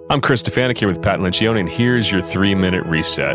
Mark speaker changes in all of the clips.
Speaker 1: I'm Chris Stefanik here with Pat Lencioni, and here's your 3-minute reset.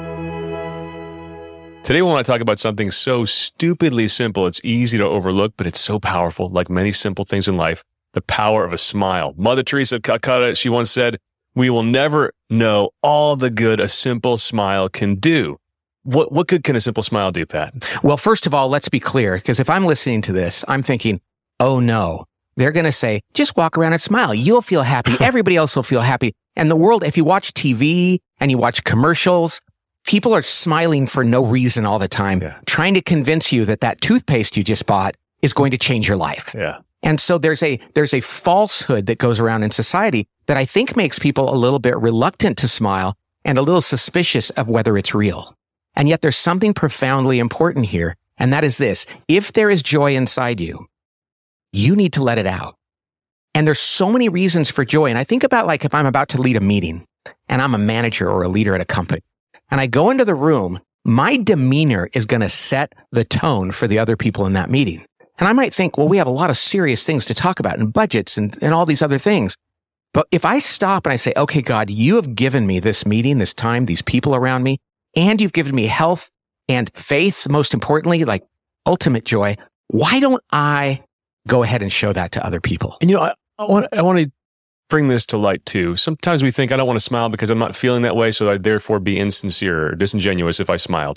Speaker 1: Today we want to talk about something so stupidly simple it's easy to overlook, but it's so powerful, like many simple things in life, the power of a smile. Mother Teresa of Calcutta, she once said, "We will never know all the good a simple smile can do." What good can a simple smile do, Pat?
Speaker 2: Well, first of all, let's be clear, because if I'm listening to this, I'm thinking, oh no, they're going to say, just walk around and smile. You'll feel happy. Everybody else will feel happy. And the world, if you watch TV and you watch commercials, people are smiling for no reason all the time, trying to convince you that that toothpaste you just bought is going to change your life.
Speaker 1: Yeah.
Speaker 2: And so there's a falsehood that goes around in society that I think makes people a little bit reluctant to smile and a little suspicious of whether it's real. And yet there's something profoundly important here. And that is this: if there is joy inside you, you need to let it out. And there's so many reasons for joy. And I think about, like, if I'm about to lead a meeting and I'm a manager or a leader at a company and I go into the room, my demeanor is going to set the tone for the other people in that meeting. And I might think, well, we have a lot of serious things to talk about and budgets and all these other things. But if I stop and I say, okay, God, you have given me this meeting, this time, these people around me, and you've given me health and faith, most importantly, like ultimate joy, why don't I go ahead and show that to other people?
Speaker 1: And I want to bring this to light too. Sometimes we think I don't want to smile because I'm not feeling that way, so I'd therefore be insincere or disingenuous if I smiled.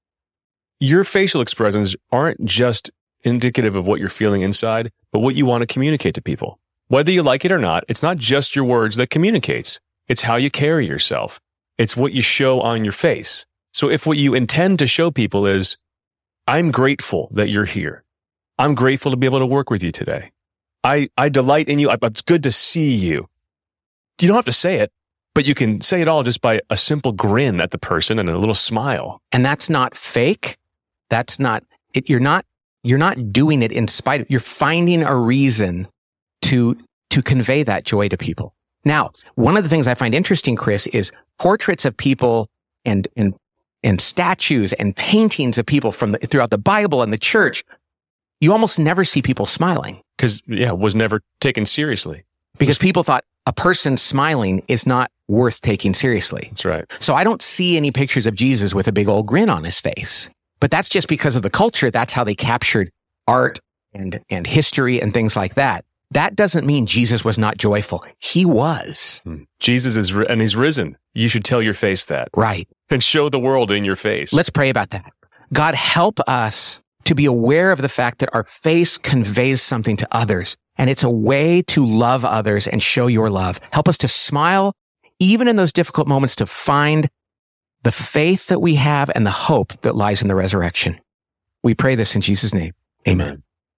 Speaker 1: Your facial expressions aren't just indicative of what you're feeling inside, but what you want to communicate to people. Whether you like it or not, it's not just your words that communicates. It's how you carry yourself. It's what you show on your face. So if what you intend to show people is, I'm grateful that you're here. I'm grateful to be able to work with you today. I delight in you. It's good to see you. You don't have to say it, but you can say it all just by a simple grin at the person and a little smile.
Speaker 2: And that's not fake. That's not it. You're not doing it in spite of, you're finding a reason to convey that joy to people. Now, one of the things I find interesting, Chris, is portraits of people and statues and paintings of people throughout the Bible and the church. You almost never see people smiling.
Speaker 1: Because, it was never taken seriously.
Speaker 2: Because people thought a person smiling is not worth taking seriously.
Speaker 1: That's right.
Speaker 2: So I don't see any pictures of Jesus with a big old grin on his face. But that's just because of the culture. That's how they captured art and history and things like that. That doesn't mean Jesus was not joyful. He was.
Speaker 1: Jesus is, and he's risen. You should tell your face that.
Speaker 2: Right.
Speaker 1: And show the world in your face.
Speaker 2: Let's pray about that. God, help us to be aware of the fact that our face conveys something to others, and it's a way to love others and show your love. Help us to smile, even in those difficult moments, to find the faith that we have and the hope that lies in the resurrection. We pray this in Jesus' name. Amen.